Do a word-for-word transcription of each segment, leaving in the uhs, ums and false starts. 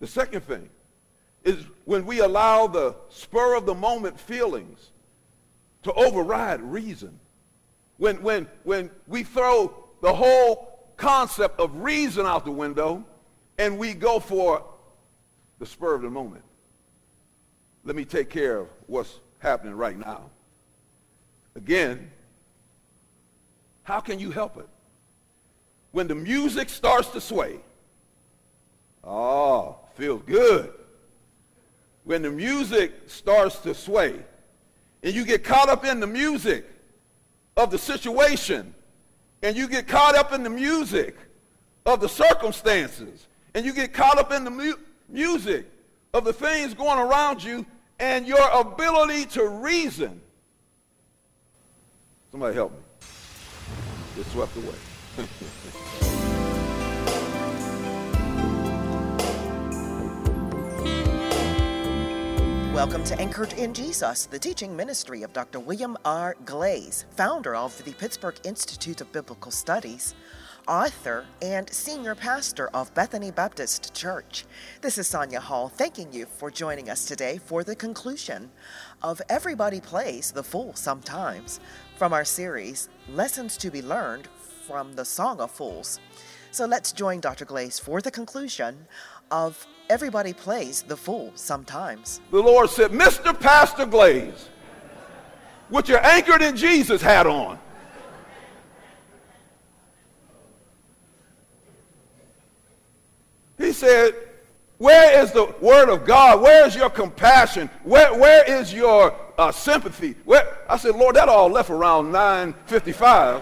The second thing is when we allow the spur of the moment feelings to override reason. When, when, when we throw the whole concept of reason out the window and we go for the spur of the moment. Let me take care of what's happening right now. Again, how can you help it? When the music starts to sway, oh, feels good. When the music starts to sway and you get caught up in the music of the situation and you get caught up in the music of the circumstances and you get caught up in the mu- music of the things going around you and your ability to reason. Somebody help me. Get swept away. Welcome to Anchored in Jesus, the teaching ministry of Doctor William R. Glaze, founder of the Pittsburgh Institute of Biblical Studies, author, and senior pastor of Bethany Baptist Church. This is Sonia Hall, thanking you for joining us today for the conclusion of Everybody Plays the Fool Sometimes, from our series, Lessons to be Learned from the Song of Fools. So let's join Doctor Glaze for the conclusion of Everybody Plays the Fool Sometimes. The Lord said, Mister Pastor Glaze, with your Anchored in Jesus hat on, he said, where is the word of God? Where is your compassion? Where, where is your uh, sympathy? Where? I said, Lord, that all left around nine fifty-five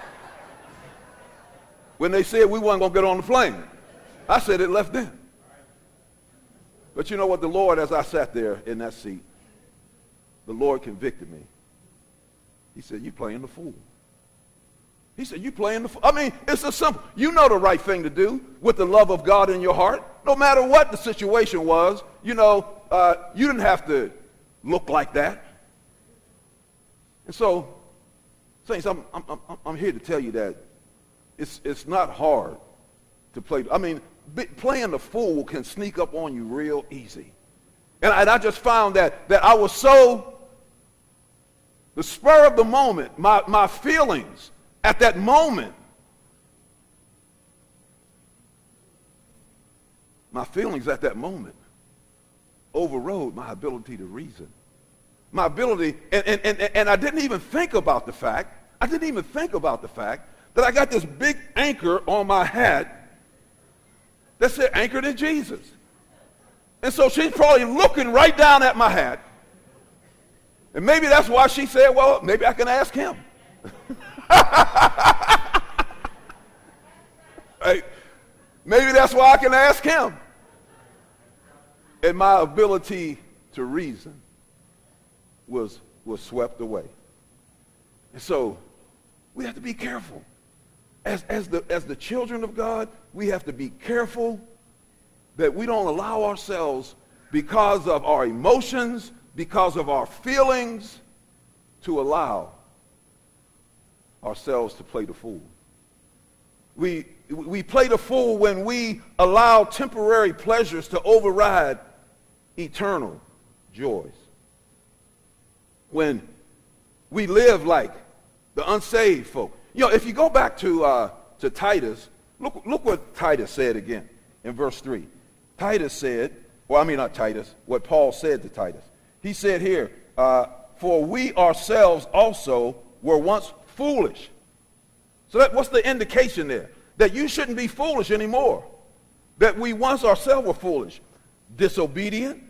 when they said we weren't going to get on the plane. I said it left then. But you know what? The Lord, as I sat there in that seat, the Lord convicted me. He said, you playing the fool. He said, you playing the fool. I mean, it's a simple. You know the right thing to do with the love of God in your heart. No matter what the situation was, you know, uh, you didn't have to look like that. And so, Saints, I'm, I'm, I'm, I'm here to tell you that it's, it's not hard to play. I mean, playing the fool can sneak up on you real easy. And I, and I just found that, that I was so, the spur of the moment, my, my feelings at that moment, my feelings at that moment overrode my ability to reason. My ability, and, and, and, and I didn't even think about the fact, I didn't even think about the fact that I got this big anchor on my hat that said Anchored in Jesus. And so she's probably looking right down at my hat. And maybe that's why she said, well, maybe I can ask him. Right? Maybe that's why I can ask him. And my ability to reason was, was swept away. And so we have to be careful. As, as, the, as the children of God, we have to be careful that we don't allow ourselves, because of our emotions, because of our feelings, to allow ourselves to play the fool. We, we play the fool when we allow temporary pleasures to override eternal joys. When we live like the unsaved folk. You know, if you go back to uh, to Titus, look, look what Titus said again in verse three. Titus said, well, I mean not Titus, what Paul said to Titus. He said here, uh, for we ourselves also were once foolish. So that, what's the indication there? That you shouldn't be foolish anymore. That we once ourselves were foolish. Disobedient,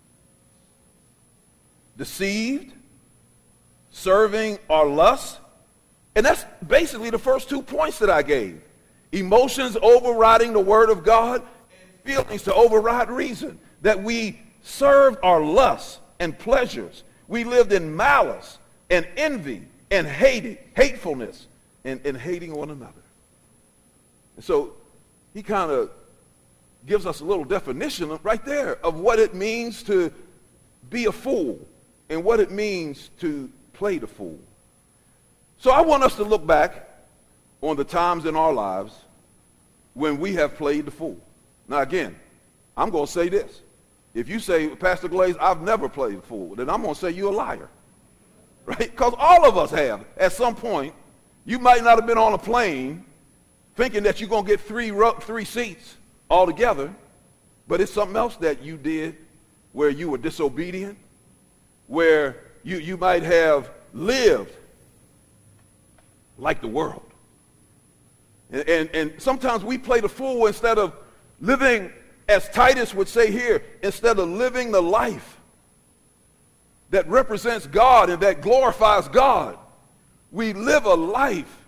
deceived, serving our lusts. And that's basically the first two points that I gave. Emotions overriding the word of God, and feelings to override reason. That we served our lusts and pleasures. We lived in malice and envy and hated, hatefulness and, and hating one another. And so he kind of gives us a little definition right there of what it means to be a fool and what it means to play the fool. So I want us to look back on the times in our lives when we have played the fool. Now again, I'm going to say this. If you say, Pastor Glaze, I've never played the fool, then I'm going to say you're a liar. Right? Because all of us have. At some point, you might not have been on a plane thinking that you're going to get three, three seats all together, but it's something else that you did where you were disobedient, where you, you might have lived like the world. And, and, and sometimes we play the fool instead of living, as Titus would say here, instead of living the life that represents God and that glorifies God. We live a life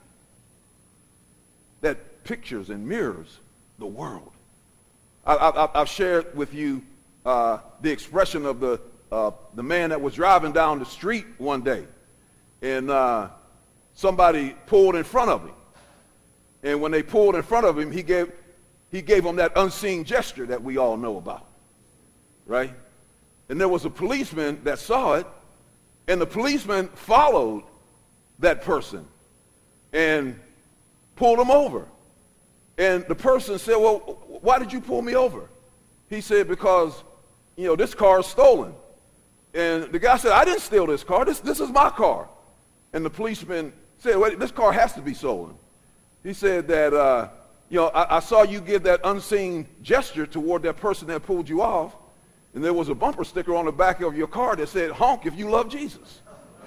that pictures and mirrors the world. I, I, I've shared with you uh, the expression of the, uh, the man that was driving down the street one day, and uh, somebody pulled in front of him. And when they pulled in front of him, he gave, he gave them that unseen gesture that we all know about, right? And there was a policeman that saw it, and the policeman followed that person and pulled him over. And the person said, well, why did you pull me over? He said, because, you know, this car is stolen. And the guy said, I didn't steal this car. This, this is my car. And the policeman said, well, this car has to be stolen. He said that, uh, you know, I, I saw you give that unseen gesture toward that person that pulled you off, and there was a bumper sticker on the back of your car that said, honk if you love Jesus.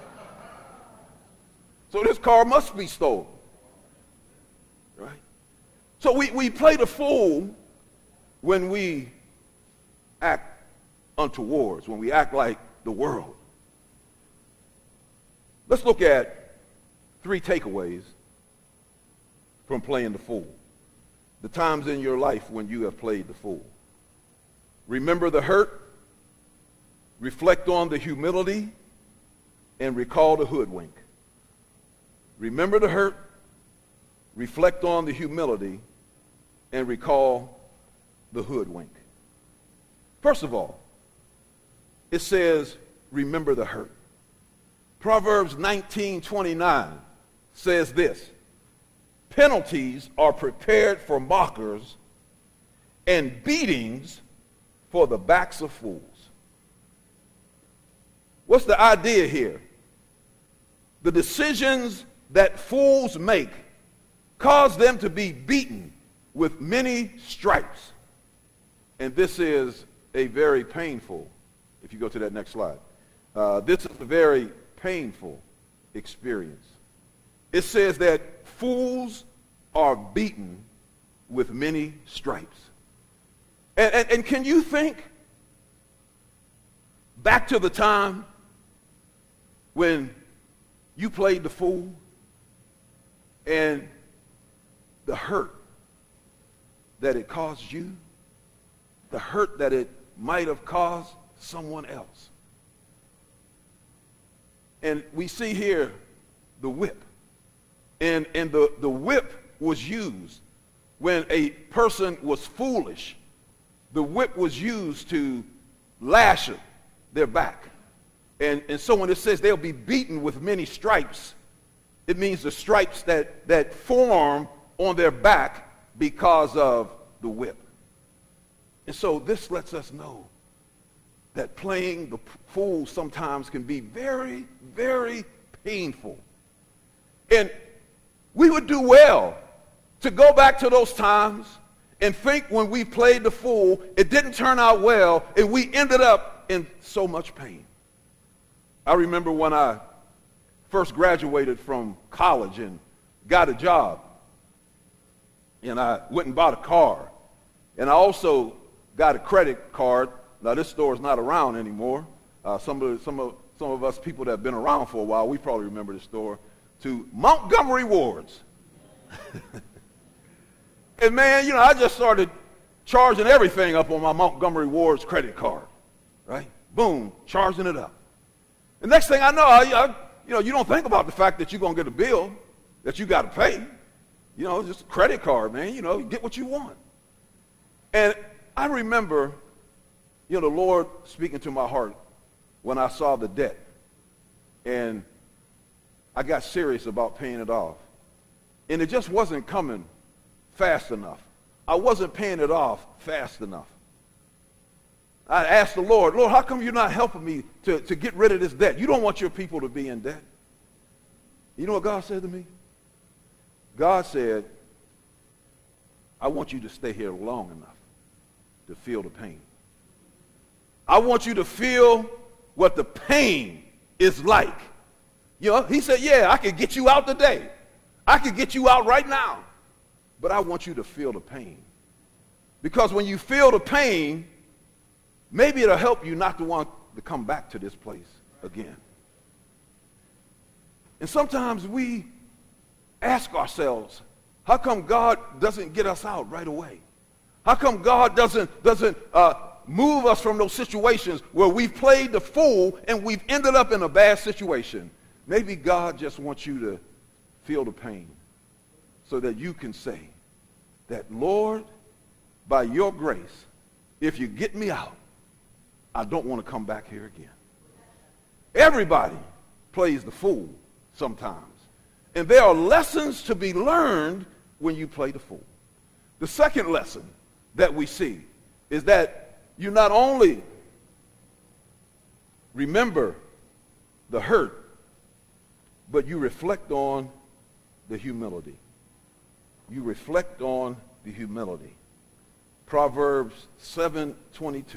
So this car must be stolen, right? So we, we play the fool when we act untowards, when we act like the world. Let's look at three takeaways from playing the fool. The times in your life when you have played the fool. Remember the hurt, reflect on the humility, and recall the hoodwink. Remember the hurt, reflect on the humility, and recall the hoodwink. First of all, it says, remember the hurt. Proverbs nineteen twenty-nine says this, penalties are prepared for mockers and beatings for the backs of fools. What's the idea here? The decisions that fools make cause them to be beaten with many stripes. And this is a very painful, if you go to that next slide, uh, this is a very painful experience. It says that fools are beaten with many stripes. And, and, and can you think back to the time when you played the fool and the hurt that it caused you, the hurt that it might have caused someone else? And we see here the whip. And, and the, the whip was used when a person was foolish. The whip was used to lash their back. And, and so when it says they'll be beaten with many stripes, it means the stripes that, that form on their back because of the whip. And so this lets us know that playing the fool sometimes can be very, very painful. And we would do well to go back to those times and think when we played the fool, it didn't turn out well, and we ended up in so much pain. I remember when I first graduated from college and got a job, and I went and bought a car, and I also got a credit card. Now, this store is not around anymore. Uh, some, of, some, of, some of us people that have been around for a while, we probably remember the store, to Montgomery Wards. And man, you know, I just started charging everything up on my Montgomery Ward's credit card, right? Boom, charging it up. The next thing I know, I, I, you know, you don't think about the fact that you're going to get a bill that you got to pay. You know, just a credit card, man. You know, you get what you want. And I remember, you know, the Lord speaking to my heart when I saw the debt. And I got serious about paying it off. And it just wasn't coming fast enough. I wasn't paying it off fast enough. I asked the Lord, Lord, how come you're not helping me to, to get rid of this debt? You don't want your people to be in debt. You know what God said to me? God said, I want you to stay here long enough to feel the pain. I want you to feel what the pain is like. You know, he said, yeah, I could get you out today. I could get you out right now. But I want you to feel the pain. Because when you feel the pain, maybe it'll help you not to want to come back to this place again. And sometimes we ask ourselves, how come God doesn't get us out right away? How come God doesn't, doesn't uh, move us from those situations where we've played the fool and we've ended up in a bad situation? Maybe God just wants you to feel the pain so that you can say that, Lord, by your grace, if you get me out, I don't want to come back here again. Everybody plays the fool sometimes. And there are lessons to be learned when you play the fool. The second lesson that we see is that you not only remember the hurt, but you reflect on the humility. You reflect on the humility. Proverbs seven twenty-two.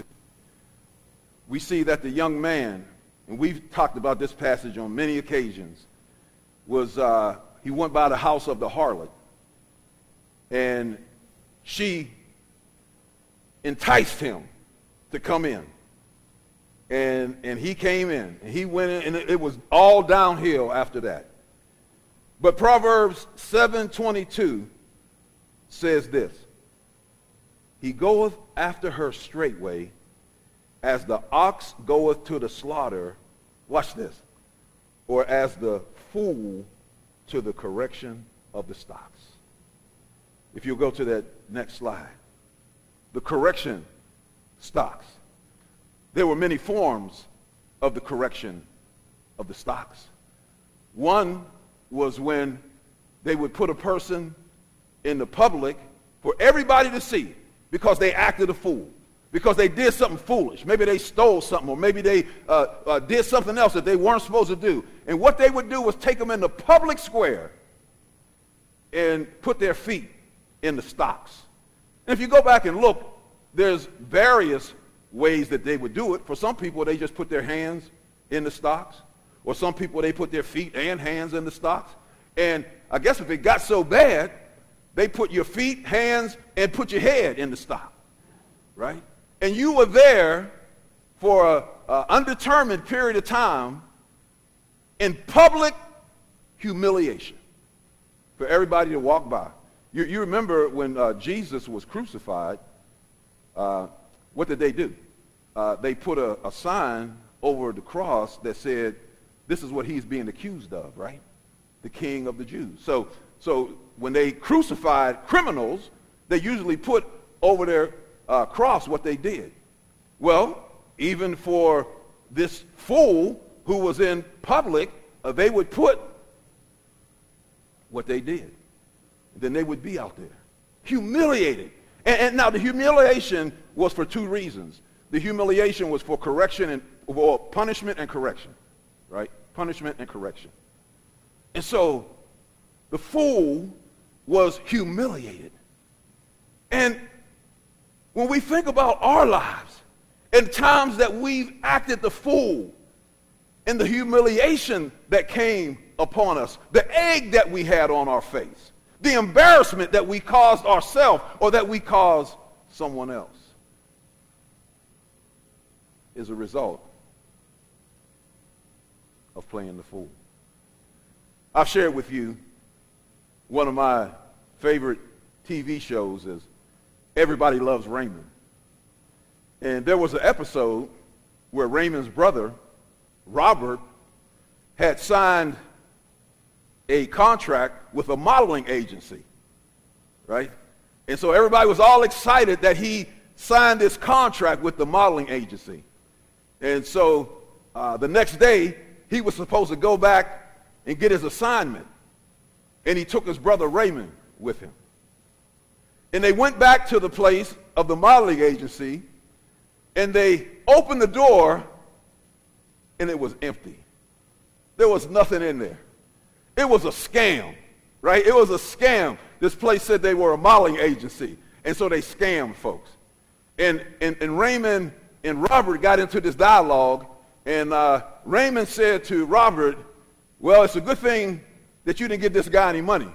We see that the young man, and we've talked about this passage on many occasions, was uh, he went by the house of the harlot, and she enticed him to come in. And, and he came in, and he went in, and it, it was all downhill after that. But Proverbs seven twenty-two says this: he goeth after her straightway, as the ox goeth to the slaughter, watch this, or as the fool to the correction of the stocks. If you'll go to that next slide. The correction stocks. There were many forms of the correction of the stocks. One was when they would put a person in the public for everybody to see because they acted a fool, because they did something foolish. Maybe they stole something, or maybe they uh, uh, did something else that they weren't supposed to do. And what they would do was take them in the public square and put their feet in the stocks. And if you go back and look, there's various ways that they would do it. For some people, they just put their hands in the stocks. Or some people, they put their feet and hands in the stocks. And I guess if it got so bad, they put your feet, hands, and put your head in the stock, right? And you were there for an undetermined period of time in public humiliation for everybody to walk by. You, you remember when uh, Jesus was crucified, uh, what did they do? Uh, they put a, a sign over the cross that said, this is what he's being accused of, right? The King of the Jews. So, so when they crucified criminals, they usually put over their uh, cross what they did. Well, even for this fool who was in public, uh, they would put what they did. Then they would be out there, humiliated. And, and now the humiliation was for two reasons. The humiliation was for correction and or punishment and correction, right? Punishment and correction. And so the fool was humiliated. And when we think about our lives and times that we've acted the fool and the humiliation that came upon us, the egg that we had on our face, the embarrassment that we caused ourselves or that we caused someone else, is a result of playing the fool. I've shared with you one of my favorite T V shows is Everybody Loves Raymond. And there was an episode where Raymond's brother, Robert, had signed a contract with a modeling agency, right? And so everybody was all excited that he signed this contract with the modeling agency. And so uh, the next day, he was supposed to go back and get his assignment. And he took his brother Raymond with him. And they went back to the place of the modeling agency, And they opened the door, and it was empty. There was nothing in there. It was a scam, right? It was a scam. This place said they were a modeling agency, and so they scammed folks. And, and, and Raymond and Robert got into this dialogue, and uh, Raymond said to Robert, well, it's a good thing that you didn't give this guy any money.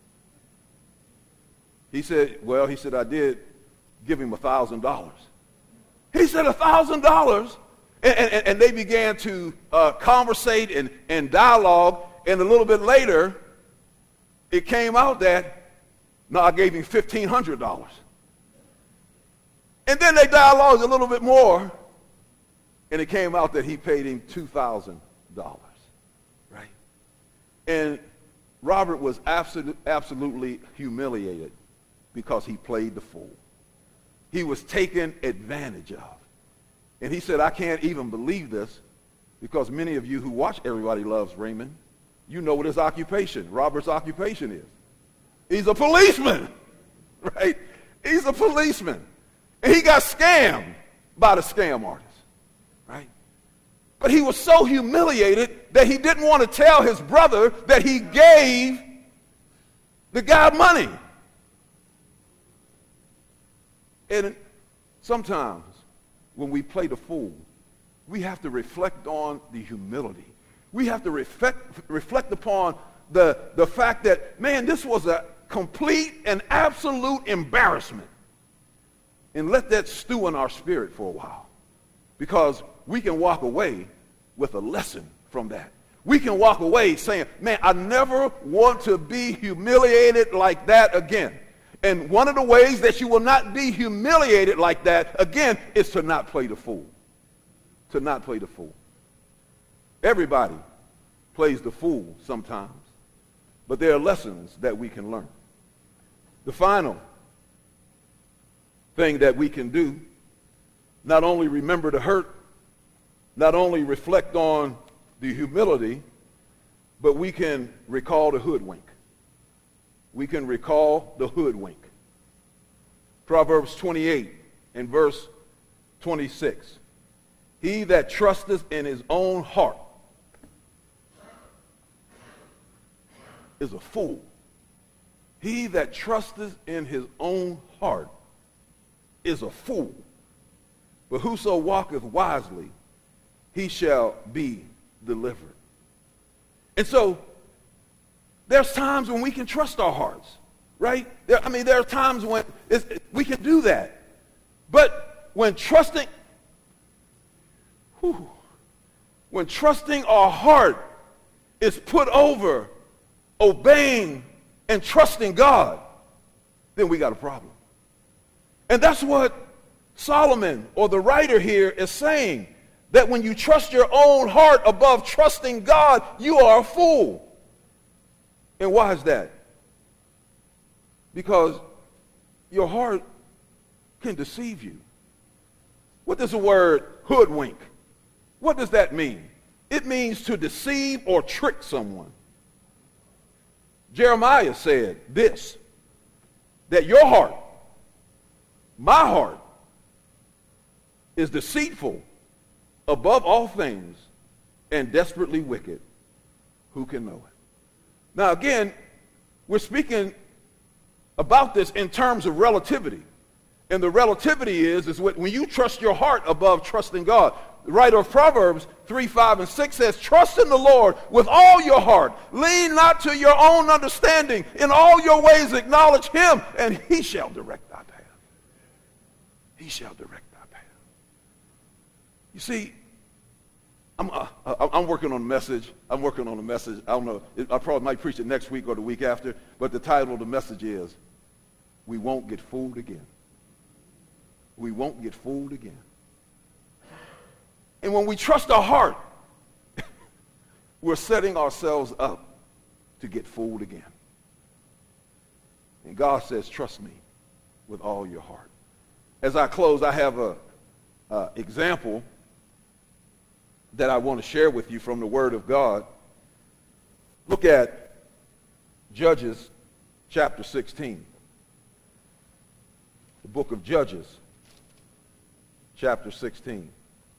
He said, well, he said, I did give him a thousand dollars. He said, a thousand dollars? And, and they began to uh, conversate and, and dialogue, and a little bit later, it came out that, no, I gave him fifteen hundred dollars. And then they dialogued a little bit more, and it came out that he paid him two thousand dollars, right? And Robert was absolute, absolutely humiliated because he played the fool. He was taken advantage of. And he said, I can't even believe this, because many of you who watch Everybody Loves Raymond, you know what his occupation, Robert's occupation is. He's a policeman, right? He's a policeman. And he got scammed by the scam artist, right? But he was so humiliated that he didn't want to tell his brother that he gave the guy money. And sometimes when we play the fool, we have to reflect on the humility. We have to reflect, reflect upon the, the fact that, man, this was a complete and absolute embarrassment. And let that stew in our spirit for a while, because we can walk away with a lesson from that. We can walk away saying, man, I never want to be humiliated like that again. And one of the ways that you will not be humiliated like that again is to not play the fool. To not play the fool. Everybody plays the fool sometimes, but there are lessons that we can learn. The final thing that we can do, not only remember the hurt, not only reflect on the humility, but we can recall the hoodwink. We can recall the hoodwink. Proverbs twenty-eight and verse twenty-six. He that trusteth in his own heart is a fool. He that trusteth in his own heart is a fool. But whoso walketh wisely, he shall be delivered. And so, there's times when we can trust our hearts, right? There, I mean, there are times when it's, we can do that. But when trusting, whew, when trusting our heart is put over obeying and trusting God, then we got a problem. And that's what Solomon, or the writer here, is saying, that when you trust your own heart above trusting God, you are a fool. And why is that? Because your heart can deceive you. What does the word hoodwink? What does that mean? It means to deceive or trick someone. Jeremiah said this, that your heart, my heart, is deceitful above all things and desperately wicked. Who can know it? Now again, we're speaking about this in terms of relativity. And the relativity is, is when you trust your heart above trusting God. The writer of Proverbs three, five, and six says, trust in the Lord with all your heart. Lean not to your own understanding. In all your ways acknowledge him, and he shall direct thy path. He shall direct thy path. You see, I'm, uh, I'm working on a message. I'm working on a message. I don't know. I probably might preach it next week or the week after. But the title of the message is, we won't get fooled again. We won't get fooled again. And when we trust our heart, we're setting ourselves up to get fooled again. And God says, trust me with all your heart. As I close, I have an uh, example that I want to share with you from the Word of God. Look at Judges chapter sixteen. The book of Judges chapter sixteen.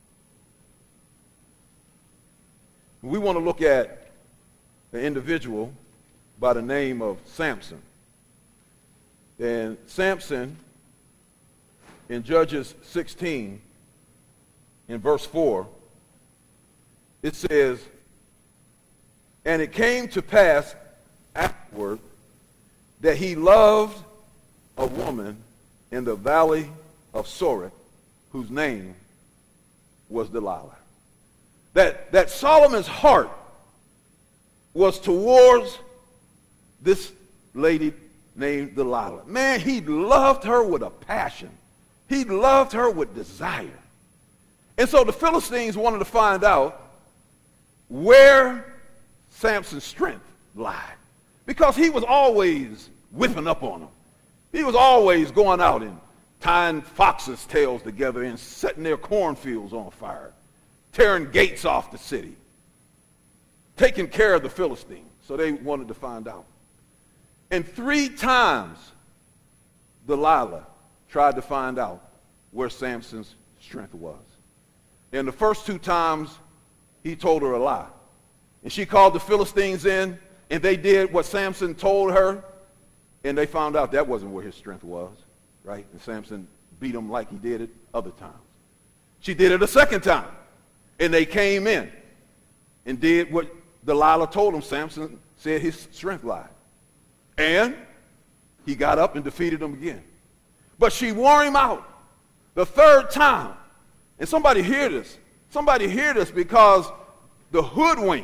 We want to look at an individual by the name of Samson. And Samson, in Judges sixteen, in verse four, it says, "And it came to pass afterward that he loved a woman in the valley of Sorek, whose name was Delilah." That, that Solomon's heart was towards this lady named Delilah. Man, he loved her with a passion. He loved her with desire. And so the Philistines wanted to find out where Samson's strength lied, because he was always whipping up on them. He was always going out and tying foxes' tails together and setting their cornfields on fire, tearing gates off the city, taking care of the Philistines. So they wanted to find out. And three times Delilah tried to find out where Samson's strength was. And the first two times he told her a lie. And she called the Philistines in, and they did what Samson told her, and they found out that wasn't where his strength was, right? And Samson beat him like he did it other times. She did it a second time, and they came in and did what Delilah told him. Samson said his strength lied. And he got up and defeated them again. But she wore him out the third time. And somebody hear this. Somebody hear this, because the hoodwink,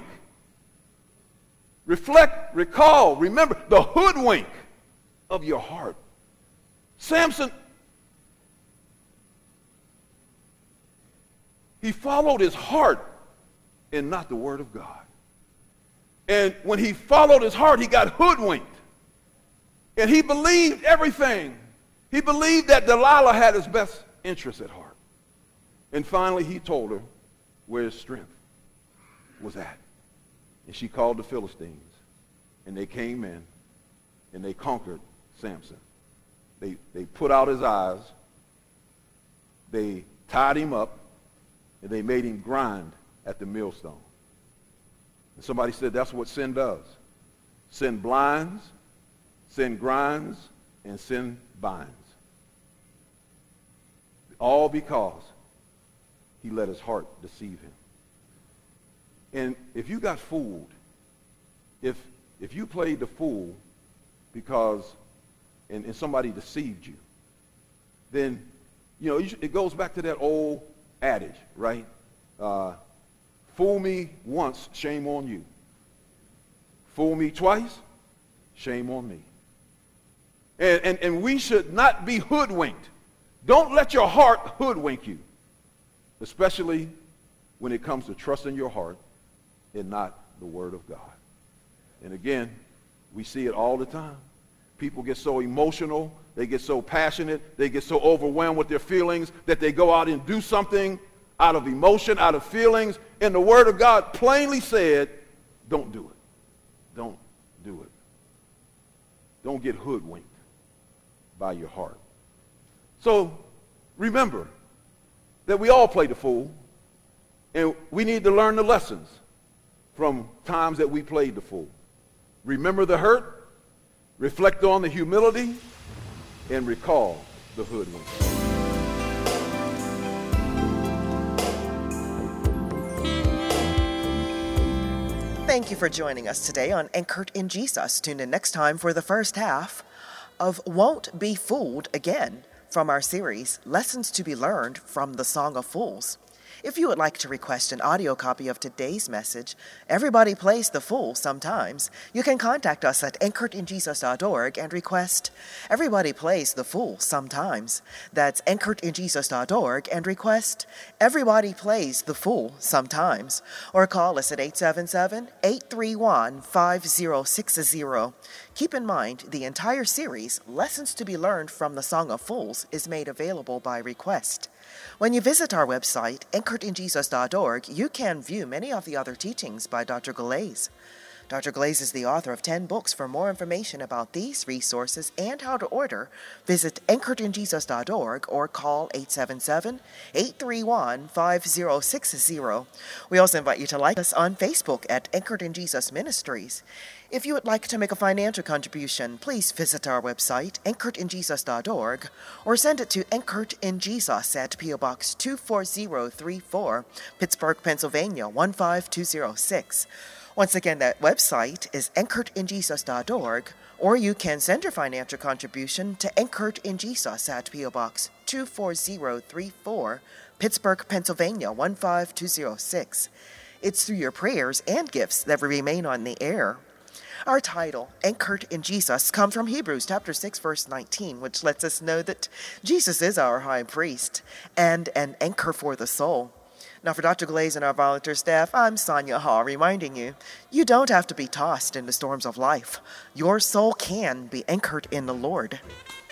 reflect, recall, remember, the hoodwink of your heart. Samson, he followed his heart and not the word of God. And when he followed his heart, he got hoodwinked. And he believed everything. He believed that Delilah had his best interest at heart. And finally, he told her where his strength was at. And she called the Philistines, and they came in, and they conquered Samson. They, they put out his eyes, they tied him up, and they made him grind at the millstone. And somebody said that's what sin does. Sin blinds, sin grinds, and sin binds. All because he let his heart deceive him. And if you got fooled, if if you played the fool because and, and somebody deceived you, then you know you should, it goes back to that old adage, right? Uh, fool me once, shame on you. Fool me twice, shame on me. And, and, and we should not be hoodwinked. Don't let your heart hoodwink you, especially when it comes to trusting your heart and not the word of God. And again, we see it all the time. People get so emotional, they get so passionate, they get so overwhelmed with their feelings that they go out and do something out of emotion, out of feelings. And the word of God plainly said, don't do it. Don't do it. Don't get hoodwinked by your heart. So remember that we all play the fool, and we need to learn the lessons from times that we played the fool. Remember the hurt, reflect on the humility, and recall the hoodwink. Thank you for joining us today on Anchored in Jesus. Tune in next time for the first half of Won't Be Fooled Again from our series, Lessons to be Learned from the Song of Fools. If you would like to request an audio copy of today's message, Everybody Plays the Fool Sometimes, you can contact us at anchored in jesus dot org and request Everybody Plays the Fool Sometimes. That's anchored in jesus dot org and request Everybody Plays the Fool Sometimes. Or call us at eight seven seven, eight three one, five zero six zero. Keep in mind, the entire series, Lessons to be Learned from the Song of Fools, is made available by request. When you visit our website, anchored in jesus dot org, you can view many of the other teachings by Doctor Glaze. Doctor Glaze is the author of ten books. For more information about these resources and how to order, visit anchored in jesus dot org or call eight seven seven, eight three one, five zero six zero. We also invite you to like us on Facebook at Anchored in Jesus Ministries. If you would like to make a financial contribution, please visit our website, anchored in jesus dot org, or send it to Anchored in Jesus at P O Box two four zero three four, Pittsburgh, Pennsylvania one five two zero six. Once again, that website is anchored in jesus dot org, or you can send your financial contribution to Anchored in Jesus at P O Box two four zero three four, Pittsburgh, Pennsylvania one five two zero six. It's through your prayers and gifts that we remain on the air. Our title, Anchored in Jesus, comes from Hebrews chapter six, verse nineteen, which lets us know that Jesus is our high priest and an anchor for the soul. Now, for Doctor Glaze and our volunteer staff, I'm Sonia Hall, reminding you, you don't have to be tossed in the storms of life. Your soul can be anchored in the Lord.